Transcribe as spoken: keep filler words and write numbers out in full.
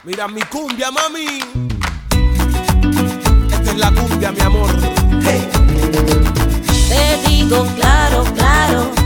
Mira mi cumbia, mami. Esta es la cumbia, mi amor. Hey. Te digo claro, claro,